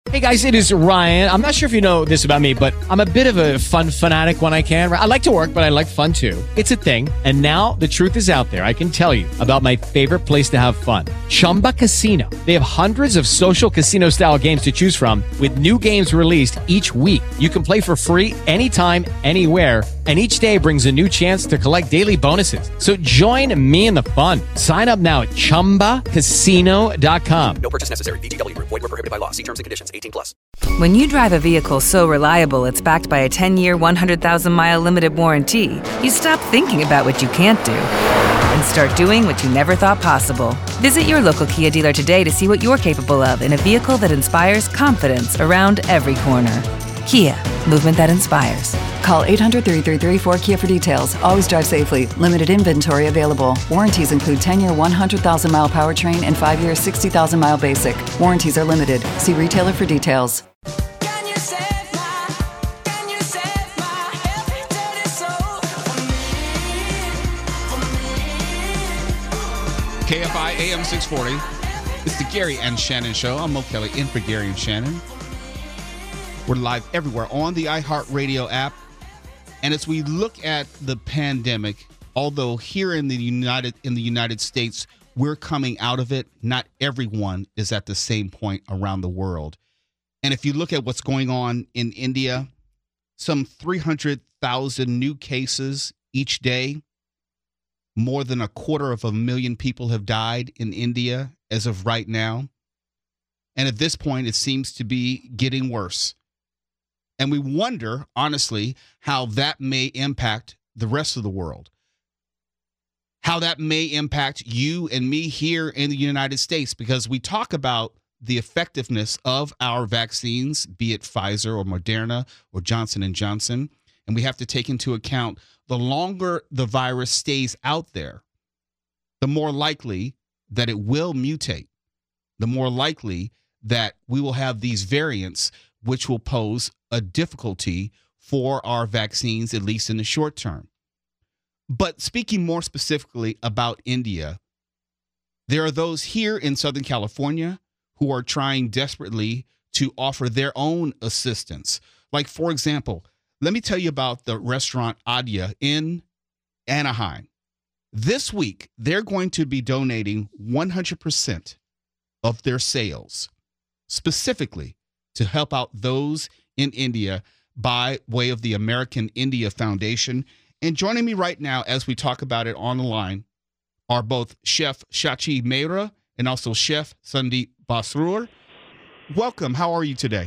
Hey guys, it is Ryan. I'm not sure if you know this about me, but I'm a bit of a fun fanatic when I can. I like to work, but I like fun too. It's a thing. And now the truth is out there. I can tell you about my favorite place to have fun. Chumba Casino. They have hundreds of social casino style games to choose from with new games released each week. You can play for free anytime, anywhere. And each day brings a new chance to collect daily bonuses. So join me in the fun. Sign up now at ChumbaCasino.com. No purchase necessary. VGW Group. Void where prohibited by law. See terms and conditions. 18+. When you drive a vehicle so reliable it's backed by a 10-year, 100,000-mile limited warranty, you stop thinking about what you can't do and start doing what you never thought possible. Visit your local Kia dealer today to see what you're capable of in a vehicle that inspires confidence around every corner. Kia, movement that inspires. Call 800-333-4KIA for details. Always drive safely. Limited inventory available. Warranties include 10-year 100,000-mile powertrain and 5-year 60,000-mile basic. Warranties are limited. See retailer for details. KFI AM 640. It's the Gary and Shannon Show. I'm Mo Kelly in for Gary and Shannon. We're live everywhere on the iHeartRadio app. And as we look at the pandemic, although here in the United States, we're coming out of it, not everyone is at the same point around the world. And if you look at what's going on in India, some 300,000 new cases each day. More than 250,000 people have died in India as of right now. And at this point, it seems to be getting worse. And we wonder, honestly, how that may impact the rest of the world. How that may impact you and me here in the United States, because we talk about the effectiveness of our vaccines, be it Pfizer or Moderna or Johnson & Johnson. And we have to take into account the longer the virus stays out there, the more likely that it will mutate, the more likely that we will have these variants, which will pose a difficulty for our vaccines, at least in the short term. But speaking more specifically about India, there are those here in Southern California who are trying desperately to offer their own assistance. Like, for example, let me tell you about the restaurant Adya in Anaheim. This week, they're going to be donating 100% of their sales specifically to help out those in India by way of the American India Foundation. And joining me right now as we talk about it on the line are both Chef Shachi Mehra and also Chef Sandeep Basrur. Welcome. How are you today?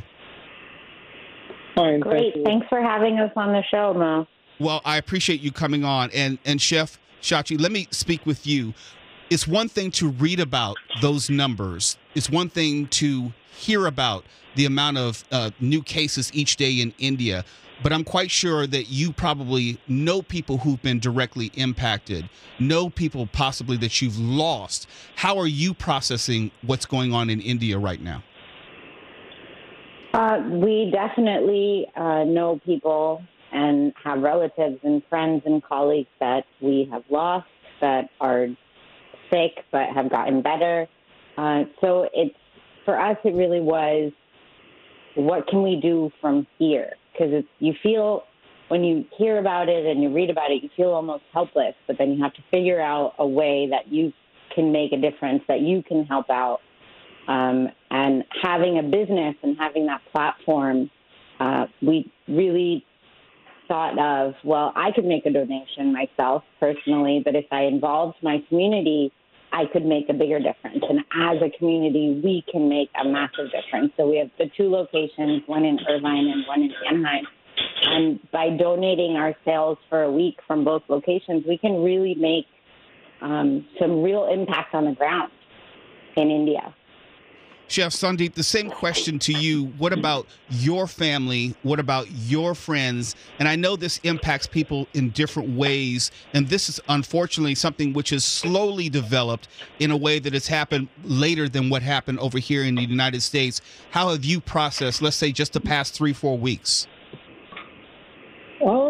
Fine, Great. Thanks for having us on the show, Mo. Well, I appreciate you coming on. And Chef Shachi, let me speak with you. It's one thing to read about those numbers. It's one thing to hear about the amount of new cases each day in India. But I'm quite sure that you probably know people who've been directly impacted, know people possibly that you've lost. How are you processing what's going on in India right now? We definitely know people and have relatives and friends and colleagues that we have lost, that are sick but have gotten better. So for us, it really was, what can we do from here? Because you feel, when you hear about it and you read about it, you feel almost helpless, but then you have to figure out a way that you can make a difference, that you can help out. And having a business and having that platform, we really thought of, well, I could make a donation myself personally, but if I involved my community, I could make a bigger difference. And as a community, we can make a massive difference. So we have the 2 locations, one in Irvine and one in Anaheim. And by donating our sales for a week from both locations, we can really make some real impact on the ground in India. Chef Sandeep, the same question to you. What about your family? What about your friends? And I know this impacts people in different ways. And this is unfortunately something which has slowly developed in a way that has happened later than what happened over here in the United States. How have you processed, let's say, just the past 3-4 weeks?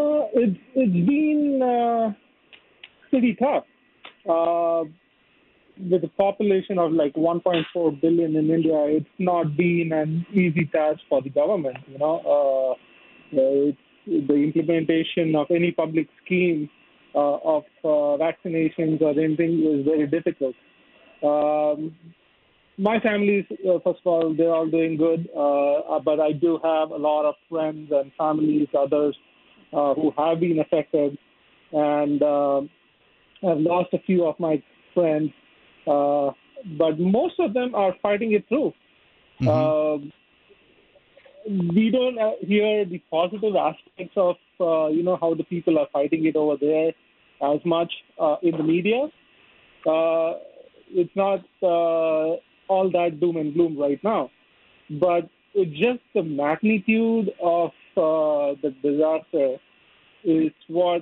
It's been pretty tough. with a population of like 1.4 billion in India, it's not been an easy task for the government. It's the implementation of any public scheme of vaccinations or anything is very difficult. My family, first of all, they're all doing good, but I do have a lot of friends and families, others who have been affected, and I've lost a few of my friends, but most of them are fighting it through. Mm-hmm. We don't hear the positive aspects of, how the people are fighting it over there as much in the media. It's not all that doom and gloom right now, but it's just the magnitude of the disaster is what,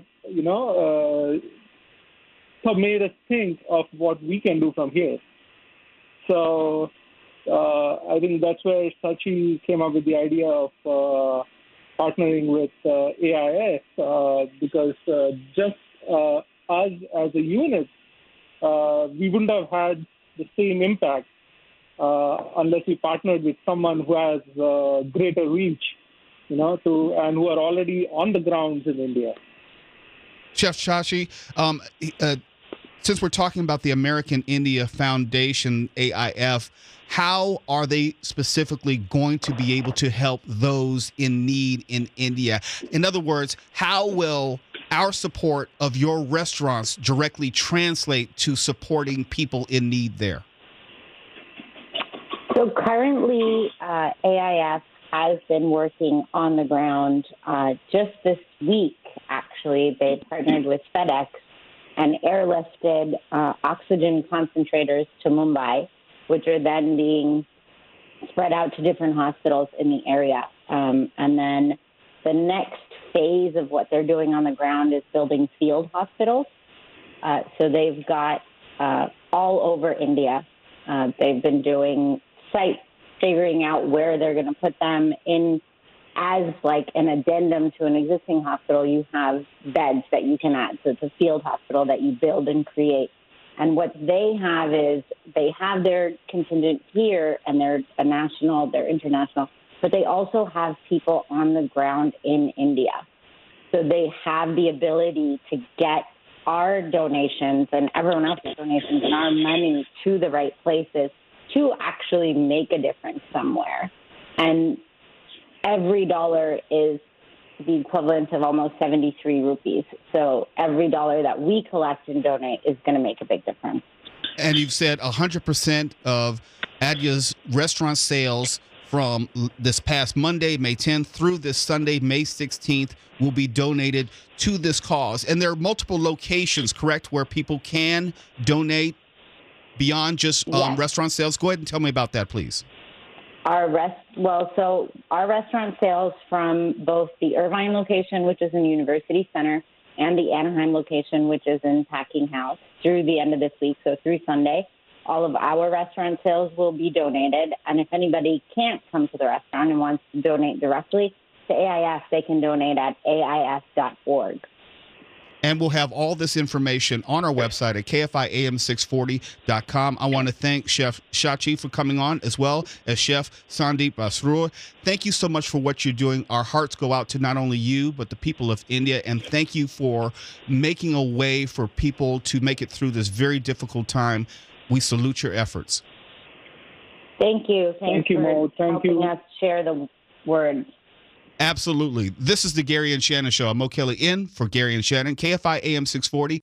made us think of what we can do from here. So I think that's where Sachi came up with the idea of partnering with AIS because just us as a unit, we wouldn't have had the same impact unless we partnered with someone who has greater reach, and who are already on the grounds in India. Chef Shashi, since we're talking about the American India Foundation, AIF, how are they specifically going to be able to help those in need in India? In other words, how will our support of your restaurants directly translate to supporting people in need there? So currently, AIF has been working on the ground. Just this week, actually, they partnered with FedEx and airlifted oxygen concentrators to Mumbai, which are then being spread out to different hospitals in the area. And then the next phase of what they're doing on the ground is building field hospitals. So they've got all over India. They've been doing site figuring out where they're going to put them in. As like an addendum to an existing hospital, you have beds that you can add. So it's a field hospital that you build and create. And what they have is they have their contingent here, and they're a national, they're international, but they also have people on the ground in India. So they have the ability to get our donations and everyone else's donations and our money to the right places to actually make a difference somewhere. And every dollar is the equivalent of almost 73 rupees. So every dollar that we collect and donate is going to make a big difference. And you've said 100% of Adya's restaurant sales from this past Monday, May 10th, through this Sunday, May 16th, will be donated to this cause. And there are multiple locations, correct, where people can donate beyond just Yes. restaurant sales? Go ahead and tell me about that, please. Our restaurant sales from both the Irvine location, which is in University Center, and the Anaheim location, which is in Packing House, through the end of this week, so through Sunday, all of our restaurant sales will be donated. And if anybody can't come to the restaurant and wants to donate directly to AIF, they can donate at AIF.org. And we'll have all this information on our website at KFIAM640.com. I want to thank Chef Shachi for coming on, as well as Chef Sandeep Basrur. Thank you so much for what you're doing. Our hearts go out to not only you, but the people of India. And thank you for making a way for people to make it through this very difficult time. We salute your efforts. Thank you. Thank you, Mo. Thank helping you. us share the word. Absolutely. This is the Gary and Shannon Show. I'm Mo Kelly in for Gary and Shannon, KFI AM 640.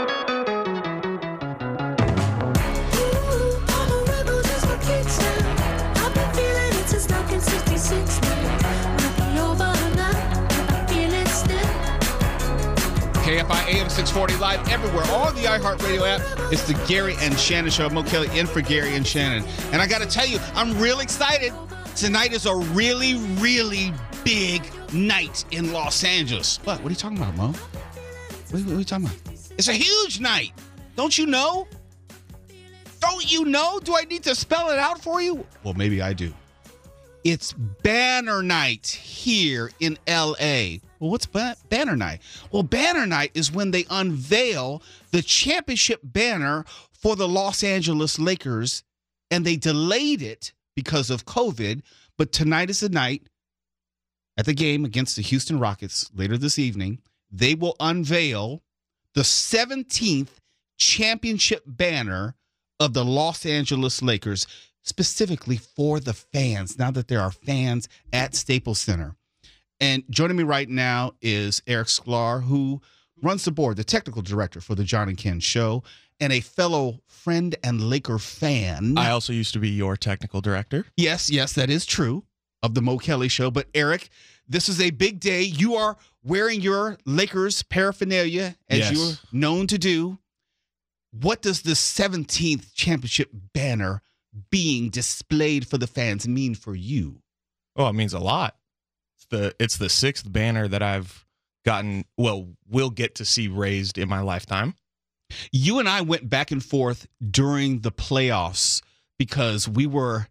KFI AM 640 live everywhere on the iHeartRadio app. It's the Gary and Shannon Show. I'm Mo Kelly in for Gary and Shannon. And I got to tell you, I'm real excited. Tonight is a really, really big night in Los Angeles. What are you talking about, Mo? What are you talking about? It's a huge night. Don't you know? Don't you know? Do I need to spell it out for you? Well, maybe I do. It's Banner Night here in L.A. Well, what's Banner Night? Well, Banner Night is when they unveil the championship banner for the Los Angeles Lakers, and they delayed it because of COVID. But tonight is the night at the game against the Houston Rockets later this evening. They will unveil the 17th championship banner of the Los Angeles Lakers, specifically for the fans, now that there are fans at Staples Center. And joining me right now is Eric Sklar, who runs the board, the technical director for the John and Ken Show, and a fellow friend and Laker fan. I also used to be your technical director. Yes, that is true, of the Mo Kelly Show. But Eric, this is a big day. You are wearing your Lakers paraphernalia, as you're known to do. What does the 17th championship banner being displayed for the fans mean for you? Oh, it means a lot. It's the 6th banner that I've gotten, will get to see raised in my lifetime. You and I went back and forth during the playoffs because we were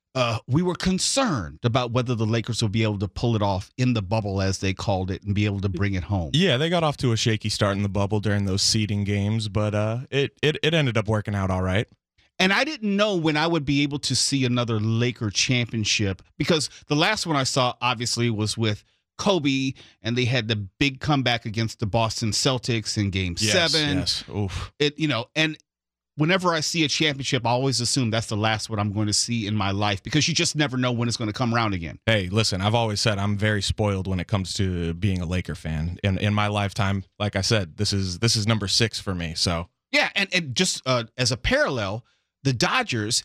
concerned about whether the Lakers would be able to pull it off in the bubble, as they called it, and be able to bring it home. Yeah, they got off to a shaky start in the bubble during those seeding games, but it ended up working out all right. And I didn't know when I would be able to see another Laker championship, because the last one I saw, obviously, was with Kobe, and they had the big comeback against the Boston Celtics in Game 7. Yes. Oof. And whenever I see a championship, I always assume that's the last one I'm going to see in my life, because you just never know when it's going to come around again. Hey, listen, I've always said I'm very spoiled when it comes to being a Laker fan. In my lifetime, like I said, this is number 6 for me. So yeah, and just as a parallel, the Dodgers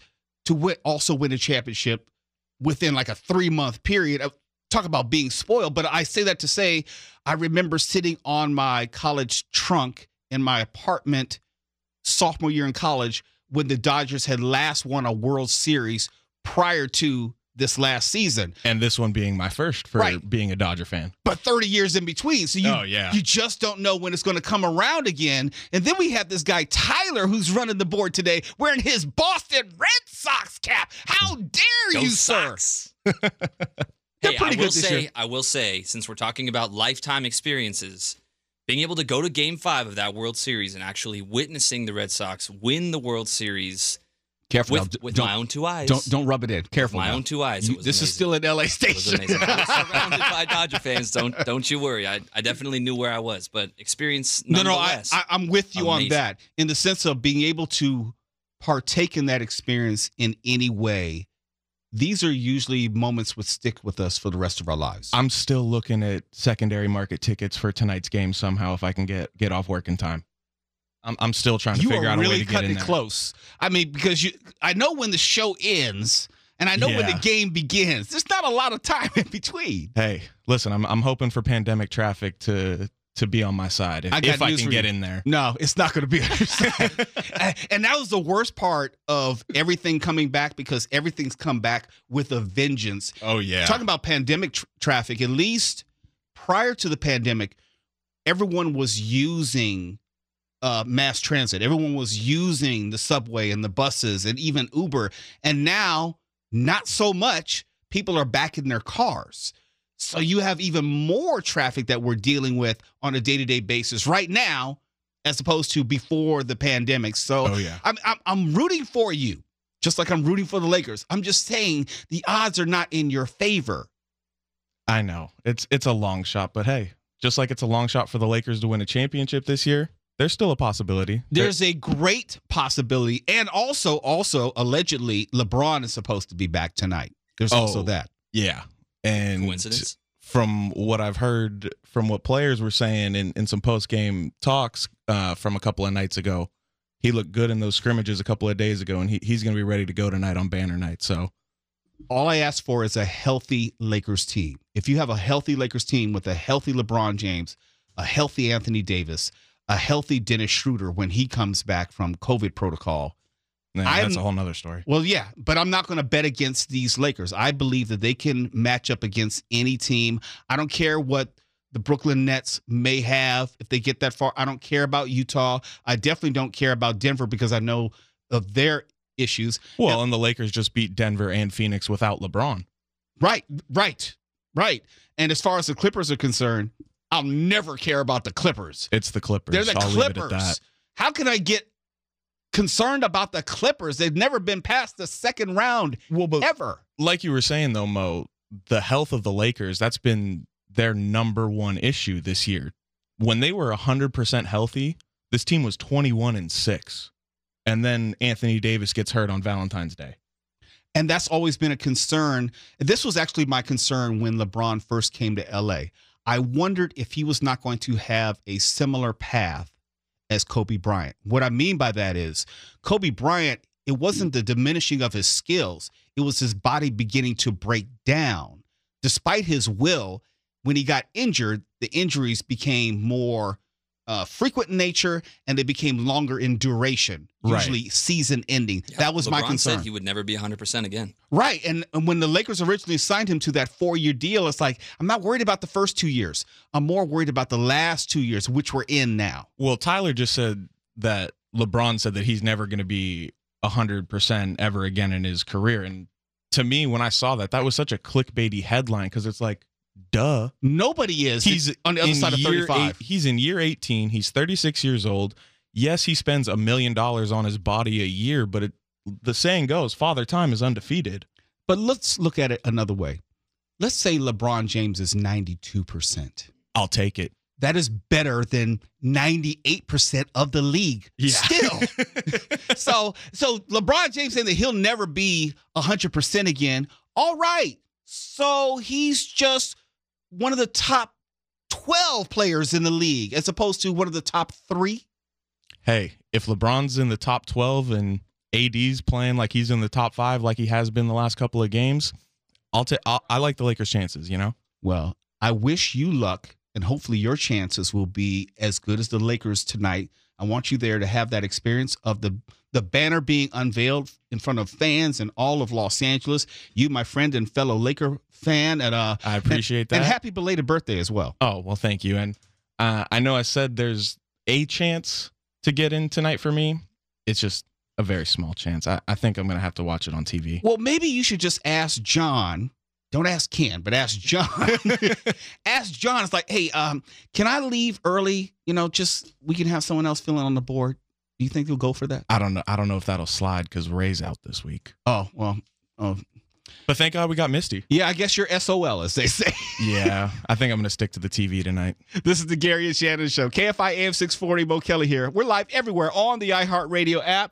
also win a championship within like a 3-month period. Talk about being spoiled. But I say that to say, I remember sitting on my college trunk in my apartment sophomore year in college when the Dodgers had last won a World Series prior to this last season. And this one being my first for being a Dodger fan. But 30 years in between. So you just don't know when it's going to come around again. And then we have this guy, Tyler, who's running the board today, wearing his Boston Red Sox cap. How dare you, Sox. sir? Hey, I will say, since we're talking about lifetime experiences, being able to go to Game 5 of that World Series and actually witnessing the Red Sox win the World Series Careful with my own 2 eyes. Don't rub it in. Careful. My own 2 eyes. This is still an LA station. It was amazing. I was surrounded by Dodger fans. Don't you worry. I definitely knew where I was, but experience nonetheless. No, I'm with you on that, in the sense of being able to partake in that experience in any way. These are usually moments that stick with us for the rest of our lives. I'm still looking at secondary market tickets for tonight's game somehow if I can get off work in time. I'm still trying to figure out a way to get in there. You are really cutting it close. I mean, because I know when the show ends and I know when the game begins. There's not a lot of time in between. Hey, listen, I'm hoping for pandemic traffic to be on my side if I can get in there. No, it's not going to be on your side. And that was the worst part of everything coming back, because everything's come back with a vengeance. Oh, yeah. Talking about pandemic traffic, at least prior to the pandemic, everyone was using mass transit. Everyone was using the subway and the buses and even Uber. And now, not so much. People are back in their cars. So you have even more traffic that we're dealing with on a day-to-day basis right now, as opposed to before the pandemic. So I'm rooting for you, just like I'm rooting for the Lakers. I'm just saying the odds are not in your favor. I know. It's a long shot, but hey, just like it's a long shot for the Lakers to win a championship this year, there's still a possibility. There's a great possibility. And also, allegedly, LeBron is supposed to be back tonight. There's also that. Yeah. And coincidence? From what I've heard, from what players were saying in some post-game talks from a couple of nights ago, he looked good in those scrimmages a couple of days ago, and he's going to be ready to go tonight on Banner Night. So all I ask for is a healthy Lakers team. If you have a healthy Lakers team with a healthy LeBron James, a healthy Anthony Davis, a healthy Dennis Schroeder when he comes back from COVID protocol. That's a whole nother story. Well, yeah, but I'm not going to bet against these Lakers. I believe that they can match up against any team. I don't care what the Brooklyn Nets may have if they get that far. I don't care about Utah. I definitely don't care about Denver because I know of their issues. Well, and the Lakers just beat Denver and Phoenix without LeBron. Right. And as far as the Clippers are concerned, I'll never care about the Clippers. It's the Clippers. They're the I'll Clippers. leave it at that. How can I get concerned about the Clippers? They've never been past the second round ever. Like you were saying, though, Mo, the health of the Lakers, that's been their number one issue this year. When they were 100% healthy, this team was 21-6. And then Anthony Davis gets hurt on Valentine's Day. And that's always been a concern. This was actually my concern when LeBron first came to L.A. I wondered if he was not going to have a similar path as Kobe Bryant. What I mean by that is Kobe Bryant, it wasn't the diminishing of his skills. It was his body beginning to break down. Despite his will, when he got injured, the injuries became more frequent in nature, and they became longer in duration, usually season-ending. Yeah, that was LeBron my concern. Said he would never be 100% again. Right, and when the Lakers originally signed him to that 4-year deal, it's like, I'm not worried about the first 2 years. I'm more worried about the last 2 years, which we're in now. Well, Tyler just said that LeBron said that he's never going to be 100% ever again in his career. And to me, when I saw that, that was such a clickbaity headline because it's like, duh. Nobody is. He's on the other side of 35. He's in year 18. He's 36 years old. Yes, he spends $1 million on his body a year, but the saying goes, Father Time is undefeated. But let's look at it another way. Let's say LeBron James is 92%. I'll take it. That is better than 98% of the league. Yeah. Still. So LeBron James saying that he'll never be 100% again. All right. So he's just one of the top 12 players in the league as opposed to one of the top 3. Hey, if LeBron's in the top 12 and AD's playing like he's in the top 5 like he has been the last couple of games, I like the Lakers' chances, you know? Well, I wish you luck, and hopefully your chances will be as good as the Lakers tonight. I want you there to have that experience of the banner being unveiled in front of fans in all of Los Angeles. You, my friend and fellow Laker fan, and I appreciate that. And happy belated birthday as well. Oh, well, thank you. And I know I said there's a chance to get in tonight for me. It's just a very small chance. I think I'm going to have to watch it on TV. Well, maybe you should just ask John. Don't ask Ken, but ask John. Ask John. It's like, hey, can I leave early? You know, just we can have someone else fill in on the board. Do you think he'll go for that? I don't know. I don't know if that'll slide because Ray's out this week. Oh, well. Oh. But thank God we got Misty. Yeah, I guess you're SOL, as they say. Yeah, I think I'm going to stick to the TV tonight. This is the Gary and Shannon Show. KFI AM 640, Mo Kelly here. We're live everywhere on the iHeartRadio app.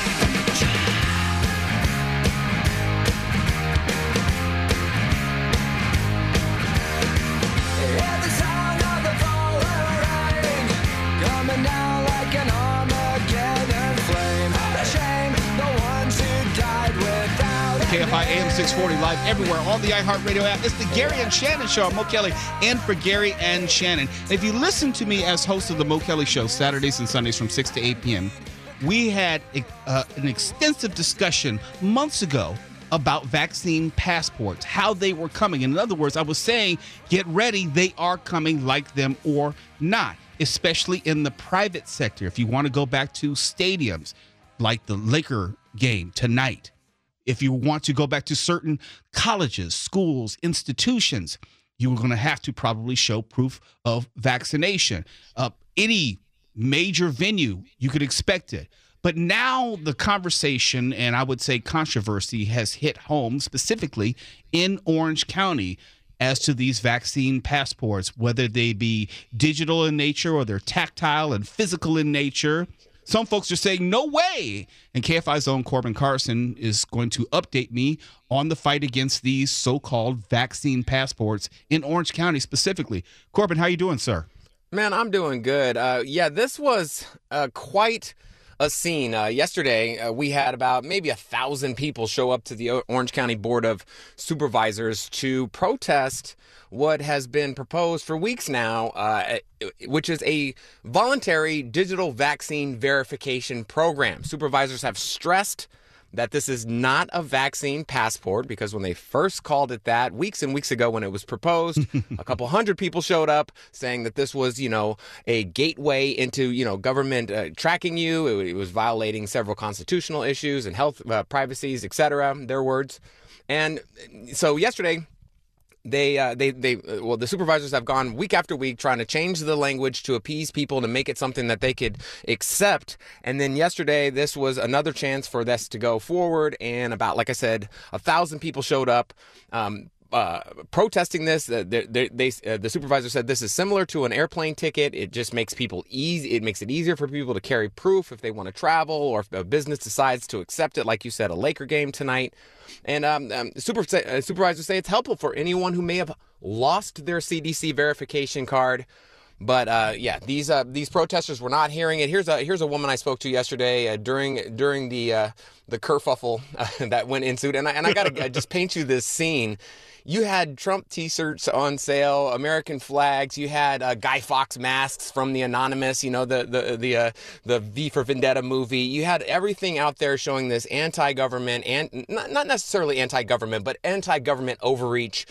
KFI AM 640 live everywhere on the iHeartRadio app. It's the Gary and Shannon Show. I'm Mo Kelly in for Gary and Shannon. If you listen to me as host of the Mo Kelly Show Saturdays and Sundays from 6 to 8 p.m., we had an extensive discussion months ago about vaccine passports, how they were coming. In other words, I was saying, get ready, they are coming, like them or not, especially in the private sector. If you want to go back to stadiums like the Laker game tonight, if you want to go back to certain colleges, schools, institutions, you're going to have to probably show proof of vaccination. Any major venue, you could expect it. But now the conversation, and I would say controversy, has hit home specifically in Orange County as to these vaccine passports, whether they be digital in nature or they're tactile and physical in nature. Some folks are saying, no way. And KFI's own Corbin Carson is going to update me on the fight against these so-called vaccine passports in Orange County specifically. Corbin, how you doing, sir? Man, I'm doing good. This was quite a scene. Yesterday, we had about maybe 1,000 people show up to the Orange County Board of Supervisors to protest what has been proposed for weeks now, which is a voluntary digital vaccine verification program. Supervisors have stressed that this is not a vaccine passport because when they first called it that weeks and weeks ago when it was proposed, a couple hundred people showed up saying that this was, a gateway into, government tracking you. It was violating several constitutional issues and health privacies, etc., their words. And so yesterday, the supervisors have gone week after week trying to change the language to appease people to make it something that they could accept. And then yesterday, this was another chance for this to go forward. And about, like I said, 1,000 people showed up. Protesting this. The supervisor said this is similar to an airplane ticket. It just makes people easy. It makes it easier for people to carry proof if they want to travel or if a business decides to accept it. Like you said, a Laker game tonight. And supervisors say it's helpful for anyone who may have lost their CDC verification card. But these protesters were not hearing it. Here's a woman I spoke to yesterday during the kerfuffle that went ensued, and I gotta just paint you this scene. You had Trump T-shirts on sale, American flags. You had Guy Fawkes masks from the Anonymous, the V for Vendetta movie. You had everything out there showing this anti-government and not necessarily anti-government, but anti-government overreach.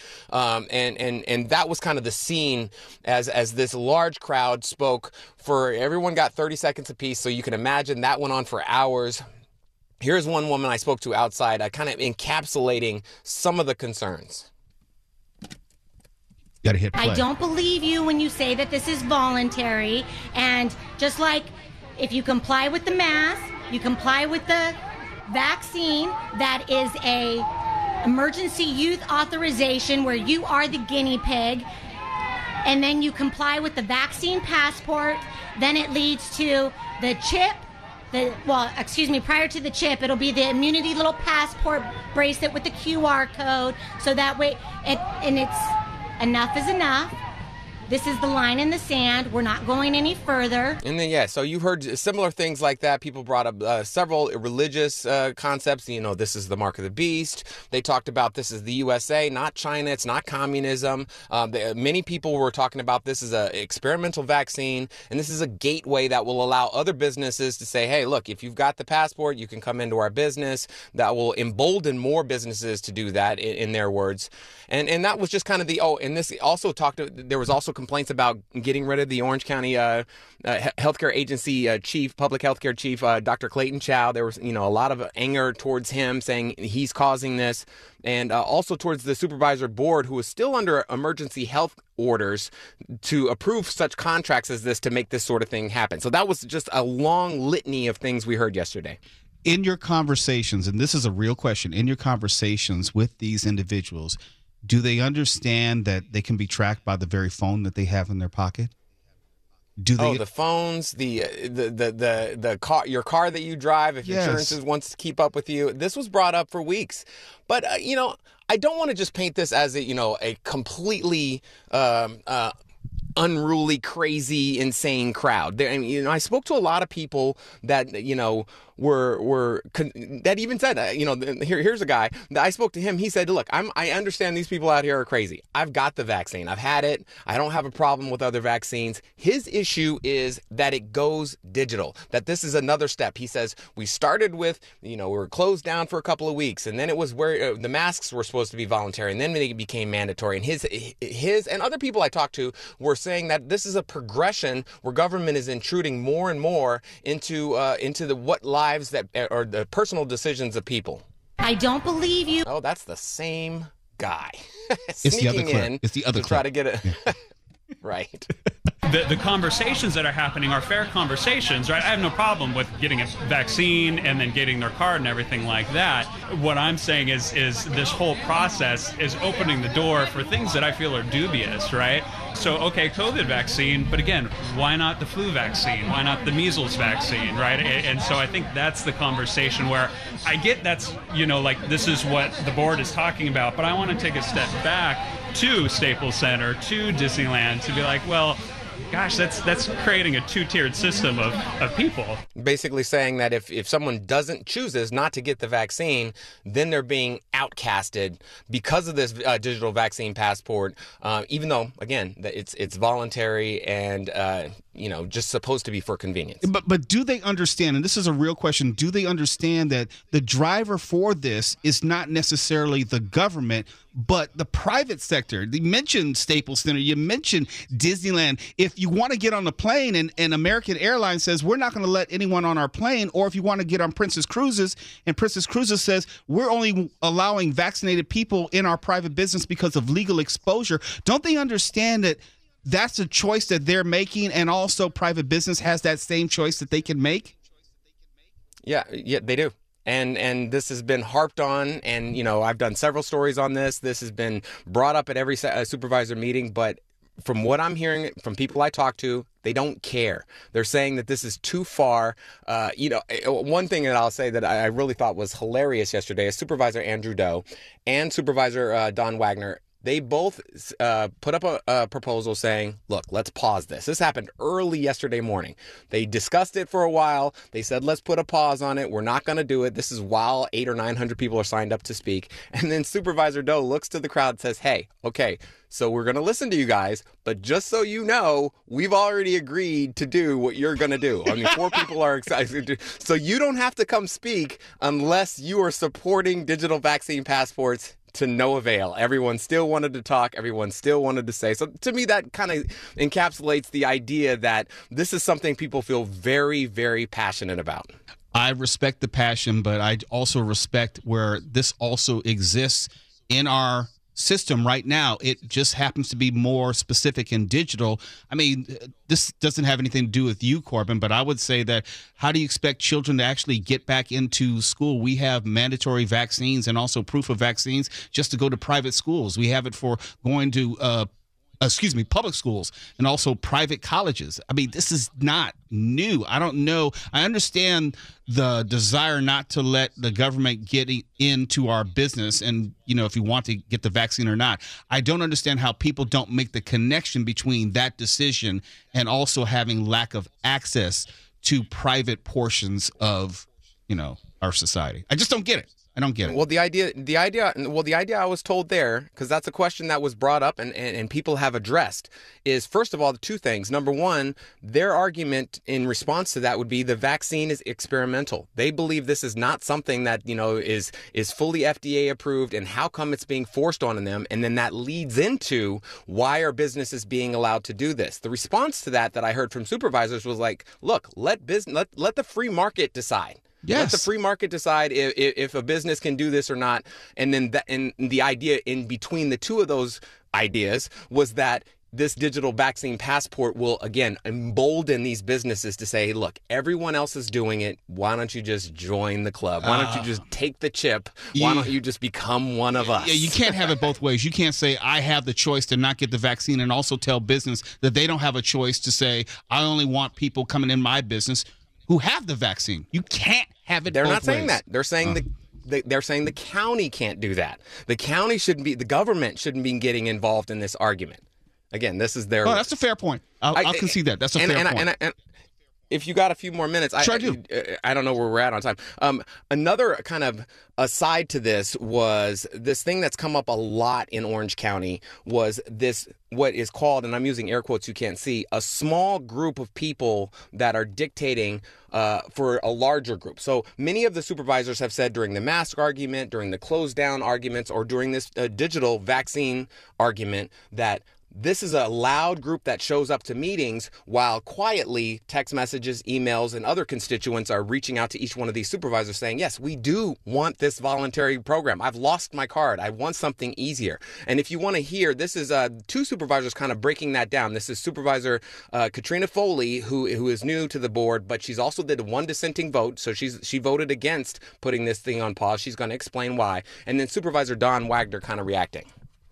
And that was kind of the scene as this large crowd spoke. For everyone got 30 seconds apiece, so you can imagine that went on for hours. Here's one woman I spoke to outside, kind of encapsulating some of the concerns. Got to hit play. I don't believe you when you say that this is voluntary. And just like if you comply with the mask, you comply with the vaccine, that is a emergency use authorization where you are the guinea pig. And then you comply with the vaccine passport. Then it leads to the chip. Prior to the chip, it'll be the immunity little passport bracelet with the QR code. So that way, it's enough is enough. This is the line in the sand. We're not going any further. And then, so you heard similar things like that. People brought up several religious concepts. This is the mark of the beast. They talked about this is the USA, not China. It's not communism. Many people were talking about this as an experimental vaccine, and this is a gateway that will allow other businesses to say, hey, look, if you've got the passport, you can come into our business. That will embolden more businesses to do that, in their words. And that was just kind of and this also there was also complaints about getting rid of the Orange County healthcare agency public healthcare chief, Dr. Clayton Chow. There was, a lot of anger towards him, saying he's causing this, and also towards the supervisor board, who is still under emergency health orders to approve such contracts as this to make this sort of thing happen. So that was just a long litany of things we heard yesterday. In your conversations, and this is a real question, in your conversations with these individuals, do they understand that they can be tracked by the very phone that they have in their pocket? The phones, the car, your car that you drive, if insurance wants to keep up with you. This was brought up for weeks. But, I don't want to just paint this as a completely unruly, crazy, insane crowd. I spoke to a lot of people that, that even said, here's a guy that I spoke to him. He said, look, I understand these people out here are crazy. I've got the vaccine. I've had it. I don't have a problem with other vaccines. His issue is that it goes digital, that this is another step. He says, we started with, we were closed down for a couple of weeks, and then it was where the masks were supposed to be voluntary, and then they became mandatory. And his and other people I talked to were saying that this is a progression where government is intruding more and more into what lives that are the personal decisions of people. I don't believe you. Oh, that's the same guy. It's the other clip. It's the other clip. Try to get it right. The conversations that are happening are fair conversations, right? I have no problem with getting a vaccine and then getting their card and everything like that. What I'm saying is this whole process is opening the door for things that I feel are dubious, right? So, okay, COVID vaccine, but again, why not the flu vaccine? Why not the measles vaccine, right? And so I think that's the conversation where I get that's, this is what the board is talking about, but I want to take a step back to Staples Center, to Disneyland, to be like, well, gosh, that's creating a two-tiered system of people. Basically saying that if someone chooses not to get the vaccine, then they're being outcasted because of this digital vaccine passport, even though, again, it's voluntary and just supposed to be for convenience. But do they understand, and this is a real question, do they understand that the driver for this is not necessarily the government, But the private sector, you mentioned Staples Center, you mentioned Disneyland. If you want to get on the plane and American Airlines says, we're not going to let anyone on our plane, or if you want to get on Princess Cruises and Princess Cruises says, we're only allowing vaccinated people in our private business because of legal exposure, don't they understand that that's a choice that they're making, and also private business has that same choice that they can make? Yeah, they do. And this has been harped on, and, you know, I've done several stories on this. This has been brought up at every supervisor meeting, but from what I'm hearing from people I talk to, they don't care. They're saying that this is too far. One thing that I'll say that I really thought was hilarious yesterday is Supervisor Andrew Doe and Supervisor Don Wagner. They both put up a proposal saying, look, let's pause this. This happened early yesterday morning. They discussed it for a while. They said, let's put a pause on it. We're not going to do it. This is while 800 or 900 people are signed up to speak. And then Supervisor Doe looks to the crowd and says, hey, okay, so we're going to listen to you guys, but just so you know, we've already agreed to do what you're going to do. I mean, 4 people are excited. So you don't have to come speak unless you are supporting digital vaccine passports. To no avail. Everyone still wanted to talk. Everyone still wanted to say. So to me, that kind of encapsulates the idea that this is something people feel very, very passionate about. I respect the passion, but I also respect where this also exists in our system right now. It just happens to be more specific in digital. I mean, this doesn't have anything to do with you, Corbin, but I would say that how do you expect children to actually get back into school? We have mandatory vaccines and also proof of vaccines just to go to private schools. We have it for going to public schools and also private colleges. I mean, this is not new. I don't know. I understand the desire not to let the government get into our business and, you know, if you want to get the vaccine or not. I don't understand how people don't make the connection between that decision and also having lack of access to private portions of, you know, our society. I just don't get it. I don't get it. Well, the idea I was told there, because that's a question that was brought up and people have addressed, is first of all, 2 things. Number one, their argument in response to that would be the vaccine is experimental. They believe this is not something that, you know, is fully FDA approved, and how come it's being forced on them? And then that leads into why are businesses being allowed to do this? The response to that I heard from supervisors was like, look, let the free market decide. Yes. Let the free market decide if a business can do this or not. And then the idea in between the two of those ideas was that this digital vaccine passport will, again, embolden these businesses to say, look, everyone else is doing it. Why don't you just join the club? Why don't you just take the chip? Why don't you just become one of us? Yeah, you can't have it both ways. You can't say, I have the choice to not get the vaccine and also tell business that they don't have a choice to say, I only want people coming in my business who have the vaccine. You can't have it both ways. They're not saying that. They're saying they're saying the county can't do that. The county shouldn't be, the government shouldn't be getting involved in this argument. Again, this is their... Oh, that's a fair point. I'll concede that. That's a fair point. And if you got a few more minutes, sure I do. I don't know where we're at on time. Another kind of aside to this was this thing that's come up a lot in Orange County was this, what is called, and I'm using air quotes you can't see, a small group of people that are dictating for a larger group. So many of the supervisors have said during the mask argument, during the close down arguments, or during this digital vaccine argument that this is a loud group that shows up to meetings while quietly text messages, emails, and other constituents are reaching out to each one of these supervisors saying, yes, we do want this voluntary program. I've lost my card. I want something easier. And if you want to hear, this is 2 supervisors kind of breaking that down. This is Supervisor Katrina Foley, who is new to the board, but she's also did 1 dissenting vote. So she voted against putting this thing on pause. She's going to explain why. And then Supervisor Don Wagner kind of reacting.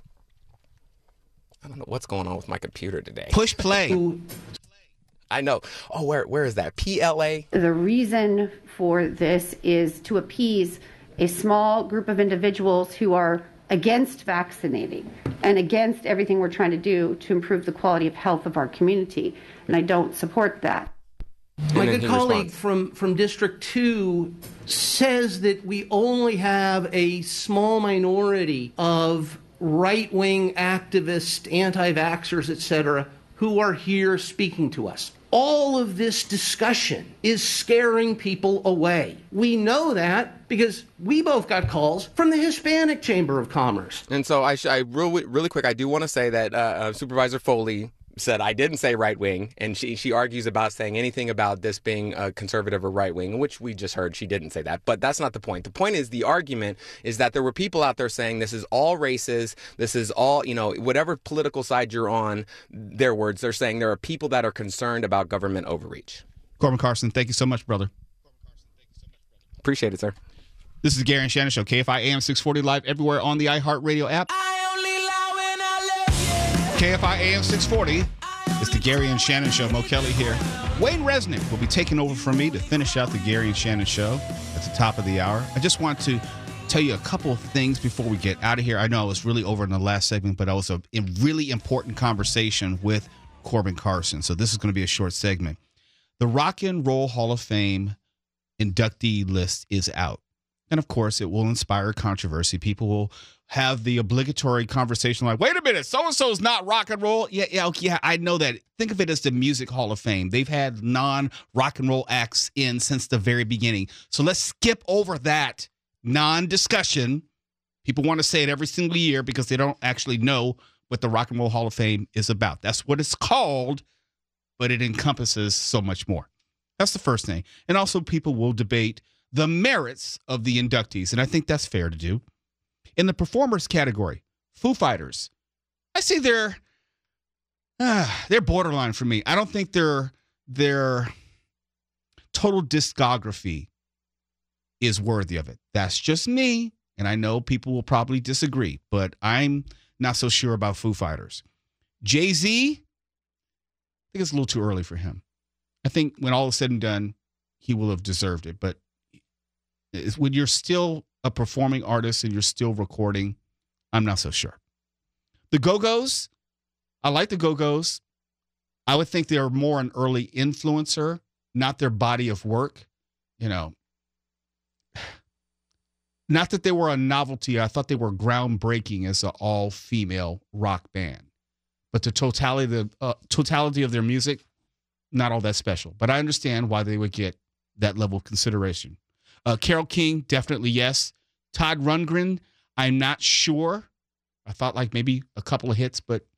I don't know what's going on with my computer today. Push play. I know. Oh, where is that? PLA? The reason for this is to appease a small group of individuals who are against vaccinating and against everything we're trying to do to improve the quality of health of our community. And I don't support that. My good colleague from District 2 says that we only have a small minority of right-wing activists, anti-vaxxers, etc., who are here speaking to us. all of this discussion is scaring people away. We know that because we both got calls from the Hispanic Chamber of Commerce. And so I really quick, I do want to say that Supervisor Foley said I didn't say right wing, and she argues about saying anything about this being a conservative or right wing, which we just heard she didn't say that. But that's not the point. The point is the argument is that there were people out there saying this is all races, this is all, whatever political side you're on, their words, they're saying there are people that are concerned about government overreach. Corbin Carson, thank you so much, brother. Appreciate it, sir. This is the Gary and Shannon Show, KFI AM 640 live everywhere on the iHeartRadio app. KFI AM 640. It's the Gary and Shannon Show. Mo Kelly here. Wayne Resnick will be taking over from me to finish out the Gary and Shannon Show at the top of the hour. I just want to tell you a couple of things before we get out of here. I know I was really over in the last segment, but I was a really important conversation with Corbin Carson. So this is going to be a short segment. The Rock and Roll Hall of Fame inductee list is out. And of course, it will inspire controversy. People will have the obligatory conversation like, wait a minute, so-and-so's not rock and roll. Yeah, I know that. Think of it as the Music Hall of Fame. They've had non-rock and roll acts in since the very beginning. So let's skip over that non-discussion. People want to say it every single year because they don't actually know what the Rock and Roll Hall of Fame is about. That's what it's called, but it encompasses so much more. That's the first thing. And also people will debate the merits of the inductees, and I think that's fair to do. In the performers category, Foo Fighters, I say they're borderline for me. I don't think their total discography is worthy of it. That's just me, and I know people will probably disagree, but I'm not so sure about Foo Fighters. Jay-Z, I think it's a little too early for him. I think when all is said and done, he will have deserved it, but when you're still a performing artist and you're still recording, I'm not so sure. The Go-Go's, I like the Go-Go's. I would think they're more an early influencer, not their body of work. Not that they were a novelty. I thought they were groundbreaking as an all-female rock band. But the totality of their music, not all that special. But I understand why they would get that level of consideration. Carole King, definitely yes. Todd Rundgren, I'm not sure. I thought like maybe a couple of hits, but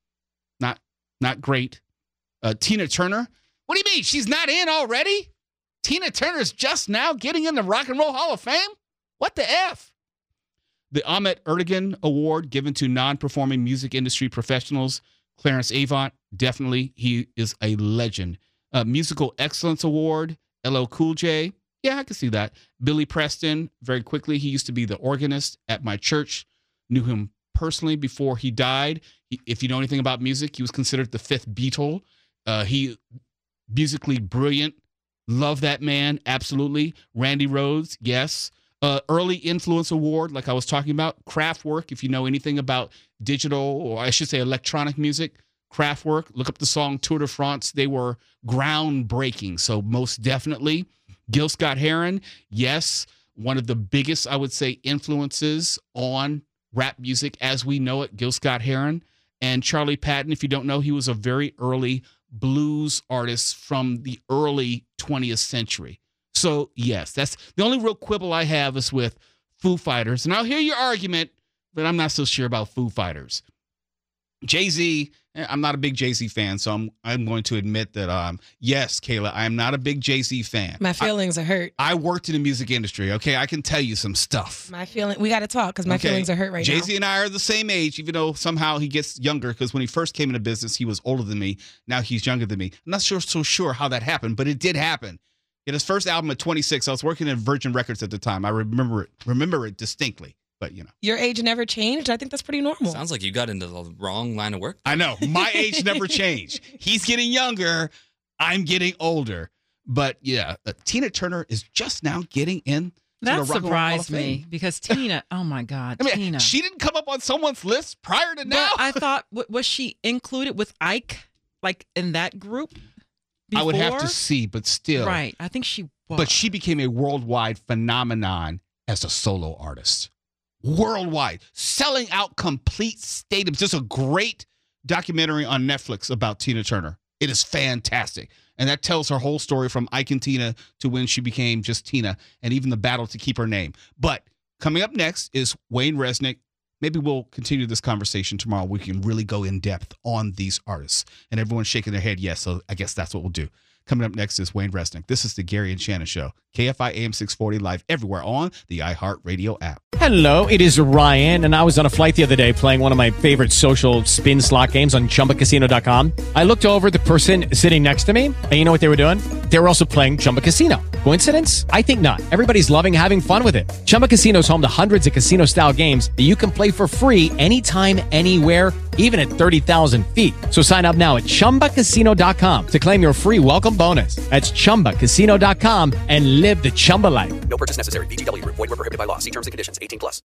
not great. Tina Turner, what do you mean? She's not in already? Tina Turner's just now getting in the Rock and Roll Hall of Fame? What the F? The Ahmet Ertegun Award given to non-performing music industry professionals. Clarence Avant, definitely. He is a legend. Musical Excellence Award, LL Cool J. Yeah, I can see that. Billy Preston, very quickly, he used to be the organist at my church. Knew him personally before he died. If you know anything about music, he was considered the fifth Beatle. He musically brilliant. Love that man, absolutely. Randy Rhoads, yes. Early Influence Award, like I was talking about. Kraftwerk, if you know anything about digital, or I should say electronic music. Kraftwerk, look up the song Tour de France. They were groundbreaking, so most definitely. Gil Scott-Heron, yes, one of the biggest, I would say, influences on rap music as we know it, Gil Scott-Heron. And Charlie Patton, if you don't know, he was a very early blues artist from the early 20th century. So, yes, that's the only real quibble I have is with Foo Fighters. And I'll hear your argument, but I'm not so sure about Foo Fighters. Jay-Z, I'm not a big Jay-Z fan, so I'm going to admit that, yes, Kayla, I am not a big Jay-Z fan. My feelings are hurt. I worked in the music industry, okay? I can tell you some stuff. We got to talk because my feelings are hurt right now. Jay-Z and I are the same age, even though somehow he gets younger because when he first came into business, he was older than me. Now he's younger than me. I'm not so sure how that happened, but it did happen. In his first album at 26, I was working at Virgin Records at the time. I remember it distinctly. But, your age never changed. I think that's pretty normal. Sounds like you got into the wrong line of work. I know. My age never changed. He's getting younger. I'm getting older. But, yeah, Tina Turner is just now getting in. That surprised me because Tina, oh, my God, Tina. She didn't come up on someone's list prior to now. But I thought, was she included with Ike, like in that group before? I would have to see, but still. Right. I think she was. But she became a worldwide phenomenon as a solo artist. Worldwide, selling out complete stadiums. There's a great documentary on Netflix about Tina Turner. It is fantastic. And that tells her whole story from Ike and Tina to when she became just Tina, and even the battle to keep her name. But coming up next is Wayne Resnick. Maybe we'll continue this conversation tomorrow. We can really go in depth on these artists. And everyone's shaking their head yes, so I guess that's what we'll do. Coming up next is Wayne Resnick. This is the Gary and Shannon Show. KFI AM 640 live everywhere on the iHeartRadio app. Hello, it is Ryan, and I was on a flight the other day playing one of my favorite social spin slot games on ChumbaCasino.com. I looked over the person sitting next to me, and you know what they were doing? They were also playing Chumba Casino. Coincidence? I think not. Everybody's loving having fun with it. Chumba Casino is home to hundreds of casino-style games that you can play for free anytime, anywhere, even at 30,000 feet. So sign up now at ChumbaCasino.com to claim your free welcome bonus. That's ChumbaCasino.com and live the Chumba life. No purchase necessary. VGW. Void where prohibited by law. See terms and conditions. 18+.